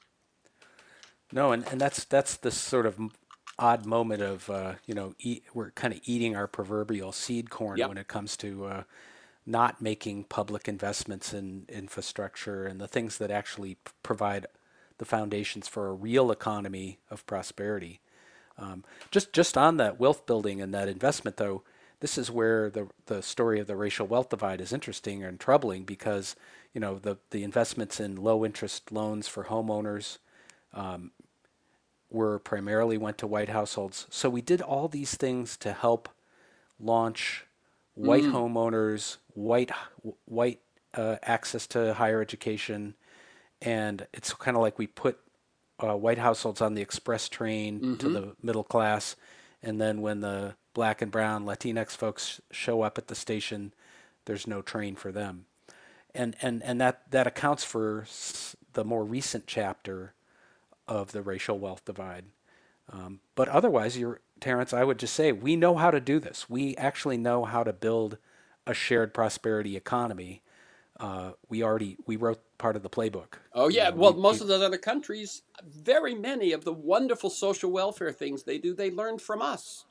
No, and, and that's that's the sort of odd moment of uh, you know eat, we're kind of eating our proverbial seed corn Yep. when it comes to uh, not making public investments in infrastructure and the things that actually p- provide the foundations for a real economy of prosperity. Um, just just on that wealth building and that investment, though, this is where the the story of the racial wealth divide is interesting and troubling because you know the the investments in low interest loans for homeowners um, were primarily went to white households. So we did all these things to help launch white Mm. homeowners, white white uh, access to higher education, and it's kind of like we put uh, white households on the express train to Mm-hmm. the middle class, and then when the black and brown Latinx folks show up at the station, there's no train for them, and and and that that accounts for the more recent chapter of the racial wealth divide. Um, but otherwise, you're, Terrence, I would just say we know how to do this. We actually know how to build a shared prosperity economy. uh, we already we wrote part of the playbook. Oh You yeah, know, well, we, most we of those other countries, very many of the wonderful social welfare things they do, they learned from us.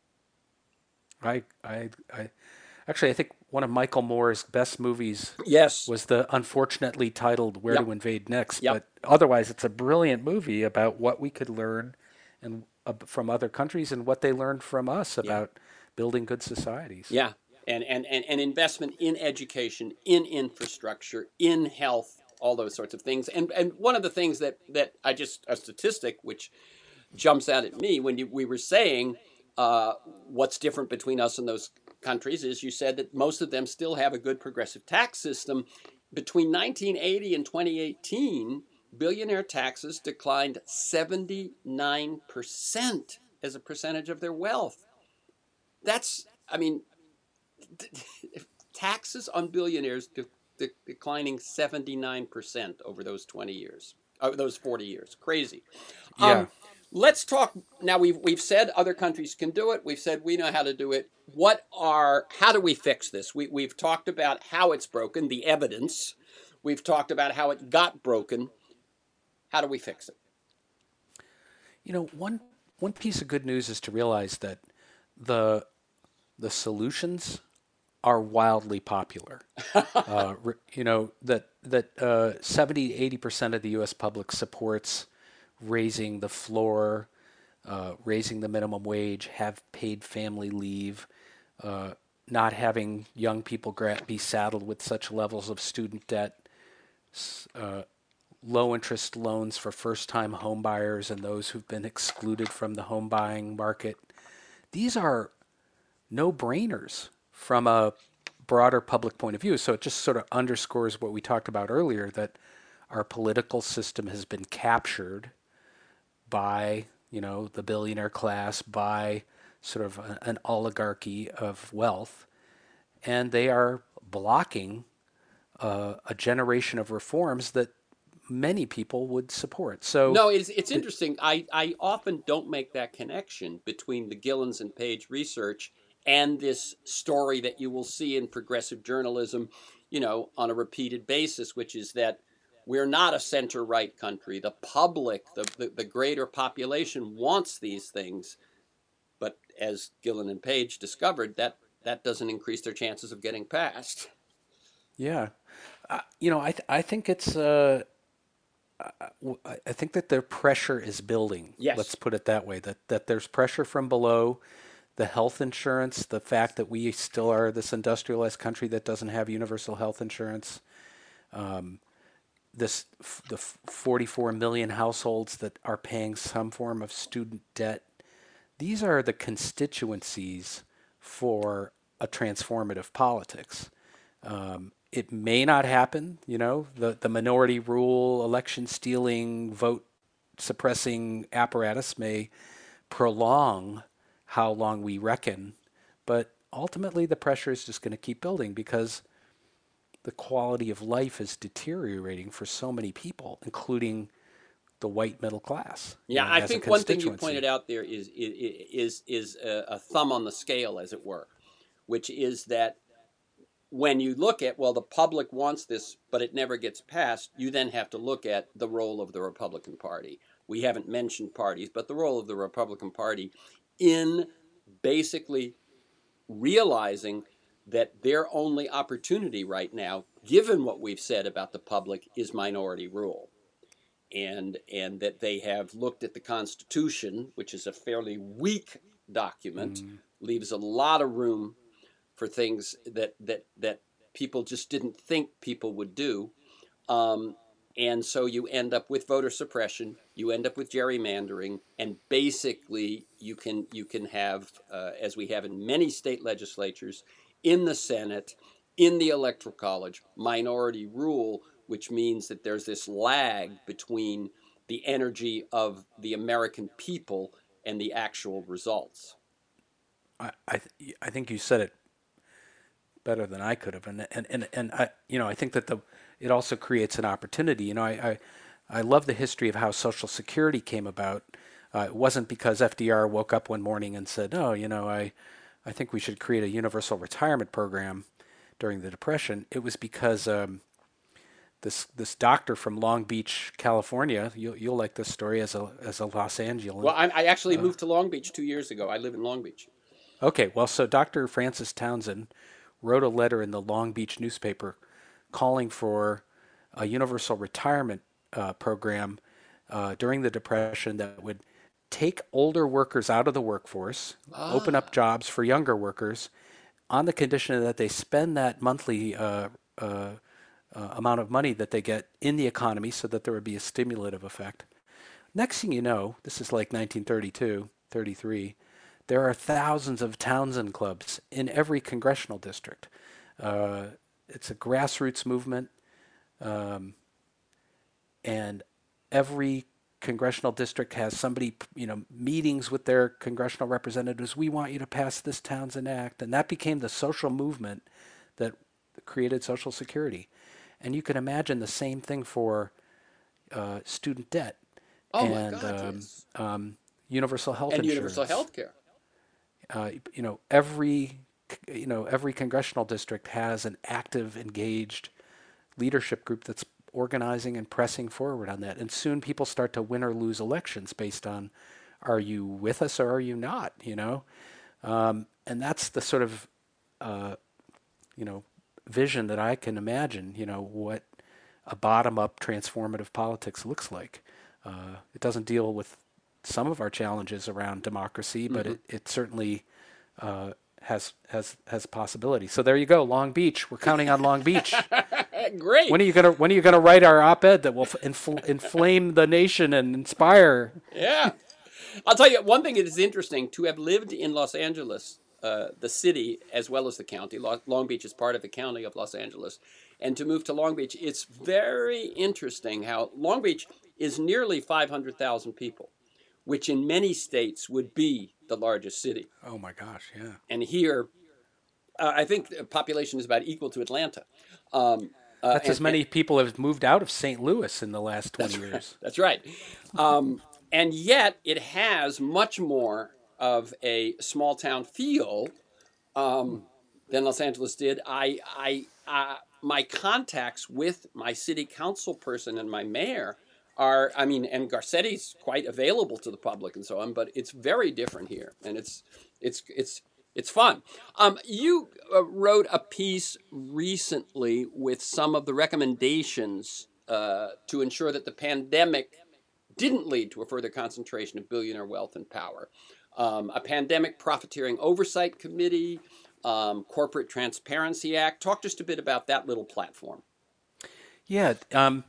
I I I actually I think one of Michael Moore's best movies Yes. was the unfortunately titled Where Yep. to Invade Next, Yep. but otherwise it's a brilliant movie about what we could learn and uh, from other countries and what they learned from us Yeah. about building good societies. Yeah. And, and, and, and investment in education, in infrastructure, in health, all those sorts of things. And and one of the things that, that I just, a statistic which jumps out at me when you, we were saying uh, what's different between us and those countries is you said that most of them still have a good progressive tax system. Between nineteen eighty and twenty eighteen, billionaire taxes declined seventy-nine percent as a percentage of their wealth. That's, I mean, taxes on billionaires de- de- declining seventy-nine percent over those twenty years, over those forty years. Crazy. Yeah. Um, let's talk now. We've we've said other countries can do it. We've said we know how to do it. What are how do we fix this? We we've talked about how it's broken, the evidence. We've talked about how it got broken. How do we fix it? You know, one one piece of good news is to realize that the the solutions are wildly popular. Uh, you know that that uh, seventy to eighty percent of the U S public supports raising the floor, uh, raising the minimum wage, have paid family leave, uh, not having young people gra- be saddled with such levels of student debt, uh, low interest loans for first time home buyers and those who've been excluded from the home buying market. These are no brainers from a broader public point of view. So it just sort of underscores what we talked about earlier, that our political system has been captured by, you know, the billionaire class, by sort of a, an oligarchy of wealth, and they are blocking uh, a generation of reforms that many people would support. So, No, it's it's the, interesting. I, I often don't make that connection between the Gillens and Page research and this story that you will see in progressive journalism, you know, on a repeated basis, which is that we're not a center right country. The public, the, the, the greater population wants these things, but as Gillen and Page discovered, that that doesn't increase their chances of getting passed. yeah, uh, you know, I th- I think it's uh, I think that the pressure is building. Let's Yes. put it that way. That that there's pressure from below. The health insurance, the fact that we still are this industrialized country that doesn't have universal health insurance, this the forty-four million households that are paying some form of student debt. These are the constituencies for a transformative politics. Um, it may not happen, you know, the, the minority rule, election stealing, vote suppressing apparatus may prolong how long we reckon, but ultimately the pressure is just going to keep building because the quality of life is deteriorating for so many people, including the white middle class, you Yeah, know, I as a think one thing you pointed constituency. out there is is is a, a thumb on the scale, as it were, which is that when you look at, well, the public wants this, but it never gets passed, you then have to look at the role of the Republican Party. We haven't mentioned parties, but the role of the Republican Party in basically realizing that their only opportunity right now, given what we've said about the public, is minority rule. And, and that they have looked at the Constitution, which is a fairly weak document, Mm, leaves a lot of room for things that that that people just didn't think people would do. Um, and so you end up with voter suppression. You end up with gerrymandering, and basically you can you can have, uh, as we have in many state legislatures, in the Senate, in the Electoral College, minority rule, which means that there's this lag between the energy of the American people and the actual results. I, I, th- I think you said it better than I could have, and and and, and I, you know, I think that the it also creates an opportunity. You know, I I, I love the history of how Social Security came about. Uh, it wasn't because F D R woke up one morning and said, "Oh, you know, I I think we should create a universal retirement program." during the Depression, it was because um, this this doctor from Long Beach, California. You, you'll like this story as a as a Los Well, Angelan. I, I actually Uh, moved to Long Beach two years ago. I live in Long Beach. okay, well, so doctor Francis Townsend wrote a letter in the Long Beach newspaper calling for a universal retirement uh, program uh, during the Depression that would take older workers out of the workforce, open up Ah, jobs for younger workers, on the condition that they spend that monthly uh, uh, uh, amount of money that they get in the economy so that there would be a stimulative effect. Next thing you know, this is like nineteen thirty-two, thirty-three, there are thousands of Townsend clubs in every congressional district. Uh, it's a grassroots movement, um, and every congressional district has somebody, you know, meetings with their congressional representatives. We want you to pass this Townsend Act, and that became the social movement that created Social Security. And you can imagine the same thing for uh, student debt oh my and God, um, yes. um, universal health And universal insurance. health care. Uh, you know, every you know every congressional district has an active, engaged leadership group that's organizing and pressing forward on that. And soon people start to win or lose elections based on, are you with us or are you not? You know, um, and that's the sort of uh, you know vision that I can imagine. You know what a bottom-up transformative politics looks like. Uh, it doesn't deal with some of our challenges around democracy, but Hmm. it, it certainly uh, has has has possibility. So there you go, Long Beach. We're counting on Long Beach. Great. When are you gonna When are you gonna write our op-ed that will infl- inflame the nation and inspire? Yeah. I'll tell you one thing that is interesting to have lived in Los Angeles, uh, the city as well as the county. Long Beach is part of the county of Los Angeles, and to move to Long Beach, it's very interesting how Long Beach is nearly five hundred thousand people, which in many states would be the largest city. Oh my gosh, yeah. And here, uh, I think the population is about equal to Atlanta. Um, uh, That's and, as and many people have moved out of Saint Louis in the last twenty that's right. years. That's right. Um, and yet, it has much more of a small town feel um, than Los Angeles did. I, I, uh, my contacts with my city council person and my mayor are, I mean, and Garcetti's quite available to the public and so on, but it's very different here, and it's, it's, it's, it's fun. Um, you uh, wrote a piece recently with some of the recommendations uh, to ensure that the pandemic didn't lead to a further concentration of billionaire wealth and power. Um, a pandemic profiteering oversight committee, um, corporate transparency act. Talk just a bit about that little platform. Yeah, um,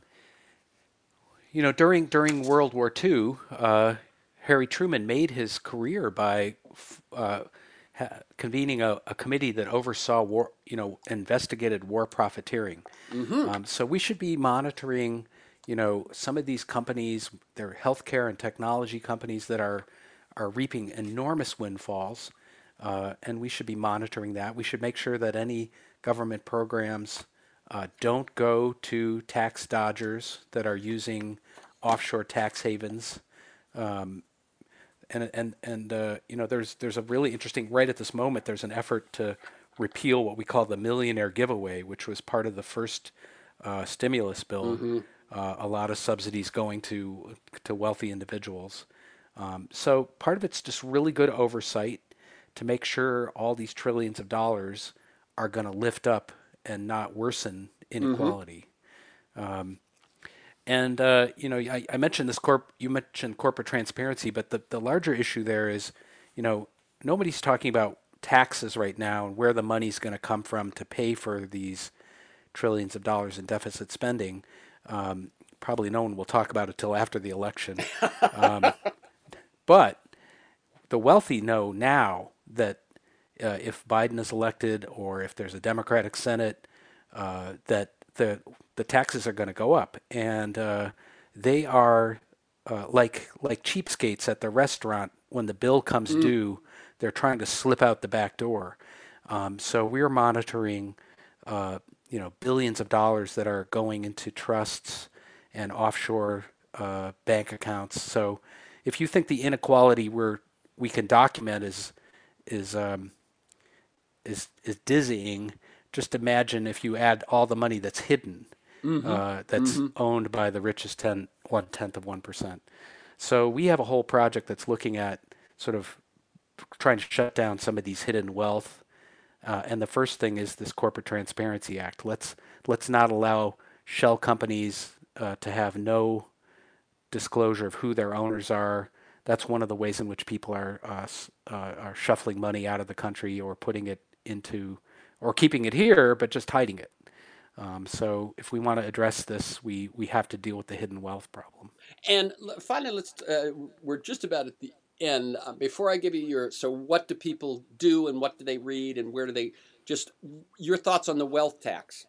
you know, during during World War Two, uh, Harry Truman made his career by uh, ha- convening a, a committee that oversaw war, you know, investigated war profiteering. Mm-hmm. Um, so we should be monitoring, you know, some of these companies, they're healthcare and technology companies that are are reaping enormous windfalls, uh, and we should be monitoring that. We should make sure that any government programs uh, don't go to tax dodgers that are using offshore tax havens. Um, and and and uh, you know, there's there's a really interesting right at this moment. There's an effort to repeal what we call the millionaire giveaway, which was part of the first uh, stimulus bill. Mm-hmm. Uh, a lot of subsidies going to to wealthy individuals. Um, so part of it's just really good oversight to make sure all these trillions of dollars are going to lift up and not worsen Mm-hmm. inequality. Um, and uh, you know, I, I mentioned this corp. You mentioned corporate transparency, but the the larger issue there is, you know, nobody's talking about taxes right now and where the money's going to come from to pay for these trillions of dollars in deficit spending. Um, probably no one will talk about it till after the election. Um, but the wealthy know now that uh, if Biden is elected or if there's a Democratic Senate, uh, that the the taxes are going to go up, and uh, they are uh, like like cheapskates at the restaurant. When the bill comes Mm. due, they're trying to slip out the back door. Um, so we're monitoring, uh, you know, billions of dollars that are going into trusts and offshore uh, bank accounts. So if you think the inequality we're we can document is is um, is is dizzying, just imagine if you add all the money that's hidden, Mm-hmm. uh, that's Mm-hmm. owned by the richest ten, one tenth of one percent. So we have a whole project that's looking at sort of trying to shut down some of these hidden wealth. Uh, and the first thing is this Corporate Transparency Act. Let's let's not allow shell companies uh, to have no disclosure of who their owners are. That's one of the ways in which people are uh, uh, are shuffling money out of the country or putting it into, or keeping it here, but just hiding it. Um, so if we want to address this, we we have to deal with the hidden wealth problem. And finally, let's. Uh, we're just about at the end. Uh, before I give you your, so what do people do, and what do they read, and where do they? Just your thoughts on the wealth tax.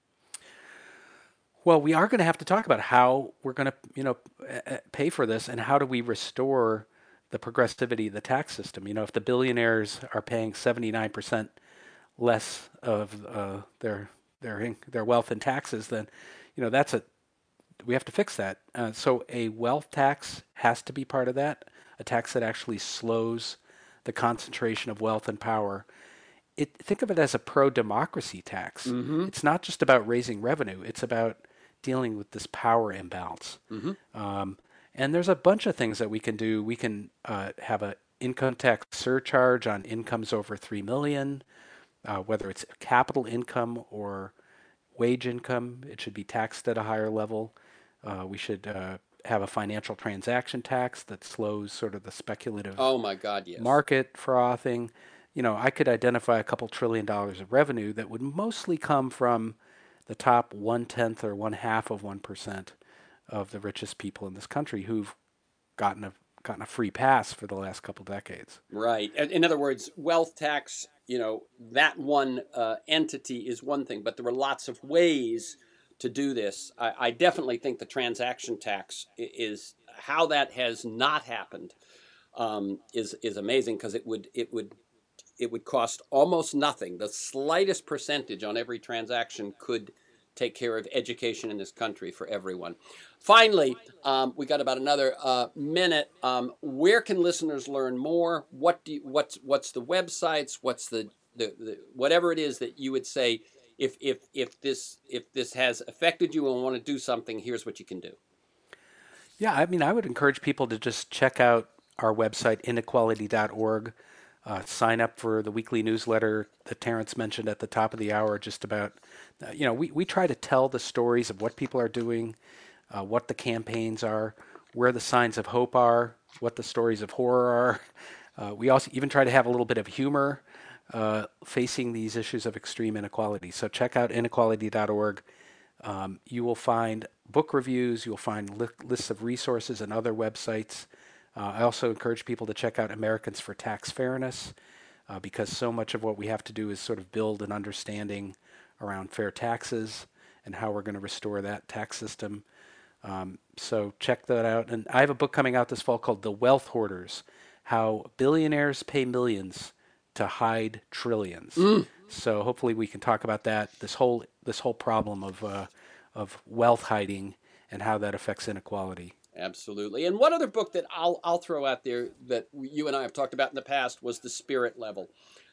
Well, we are going to have to talk about how we're going to, you know, pay for this, and how do we restore the progressivity of the tax system. You know, if the billionaires are paying seventy-nine percent less of uh, their their their wealth in taxes, then, you know, that's a we have to fix that. Uh, so a wealth tax has to be part of that, a tax that actually slows the concentration of wealth and power. It, think of it as a pro-democracy tax. Mm-hmm. It's not just about raising revenue. It's about dealing with this power imbalance. Mm-hmm. Um, and there's a bunch of things that we can do. We can uh, have an income tax surcharge on incomes over three million, uh, whether it's capital income or wage income. It should be taxed at a higher level. Uh, we should uh, have a financial transaction tax that slows sort of the speculative Oh my God, yes. market frothing. You know, I could identify a couple trillion dollars of revenue that would mostly come from the top one tenth or one half of one percent of the richest people in this country who've gotten a gotten a free pass for the last couple decades. Right. In other words, wealth tax, you know, that one uh, entity is one thing, but there are lots of ways to do this. I, I definitely think the transaction tax is how that has not happened um, is is amazing, because it would it would it would cost almost nothing. The slightest percentage on every transaction could take care of education in this country for everyone. Finally, um, we got about another uh, minute. Um, where can listeners learn more? What do you, what's what's the websites? What's the, the, the whatever it is that you would say, if if if this if this has affected you and want to do something, here's what you can do. Yeah, I mean, I would encourage people to just check out our website, inequality dot org. Uh, sign up for the weekly newsletter that Terrence mentioned at the top of the hour, just about, uh, you know, we, we try to tell the stories of what people are doing, uh, what the campaigns are, where the signs of hope are, what the stories of horror are. Uh, we also even try to have a little bit of humor uh, facing these issues of extreme inequality. So check out inequality dot org. Um, you will find book reviews, you'll find li- lists of resources and other websites. Uh, I also encourage people to check out Americans for Tax Fairness, uh, because so much of what we have to do is sort of build an understanding around fair taxes and how we're going to restore that tax system. Um, so check that out. And I have a book coming out this fall called The Wealth Hoarders: How Billionaires Pay Millions to Hide Trillions. Mm. So hopefully we can talk about that, this whole this whole problem of uh, of wealth hiding and how that affects inequality. Absolutely. And one other book that I'll I'll throw out there that you and I have talked about in the past was The Spirit Level.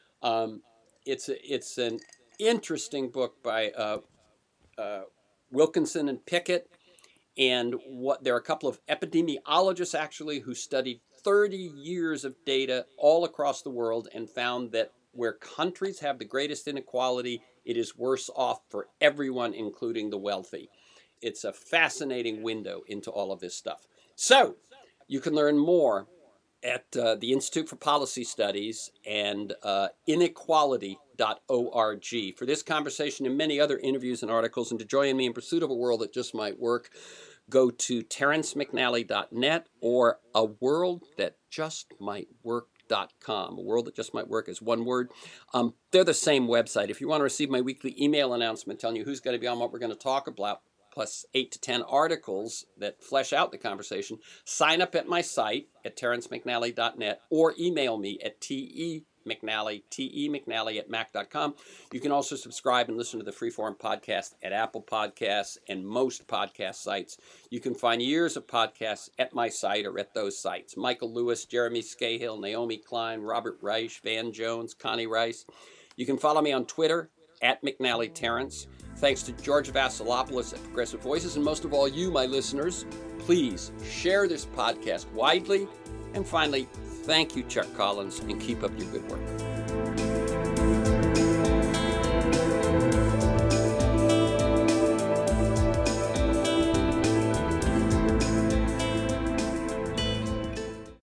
Um, it's a, it's an interesting book by uh, uh, Wilkinson and Pickett, and what there are a couple of epidemiologists actually who studied thirty years of data all across the world and found that where countries have the greatest inequality, it is worse off for everyone, including the wealthy. It's a fascinating window into all of this stuff. So you can learn more at uh, the Institute for Policy Studies and uh, inequality dot org. For this conversation and many other interviews and articles, and to join me in pursuit of a world that just might work, go to terrence mcnally dot net or a world that just might work dot com. A World That Just Might Work is one word. Um, they're the same website. If you want to receive my weekly email announcement telling you who's going to be on, what we're going to talk about, plus eight to ten articles that flesh out the conversation, sign up at my site at terrence mcnally dot net or email me at te mcnally, T E McNally at mac dot com. You can also subscribe and listen to the Freeform podcast at Apple Podcasts and most podcast sites. You can find years of podcasts at my site or at those sites. Michael Lewis, Jeremy Scahill, Naomi Klein, Robert Reich, Van Jones, Connie Rice. You can follow me on Twitter at McNally Terrence. Thanks to George Vasilopoulos at Progressive Voices, and most of all, you, my listeners. Please share this podcast widely. And finally, thank you, Chuck Collins, and keep up your good work.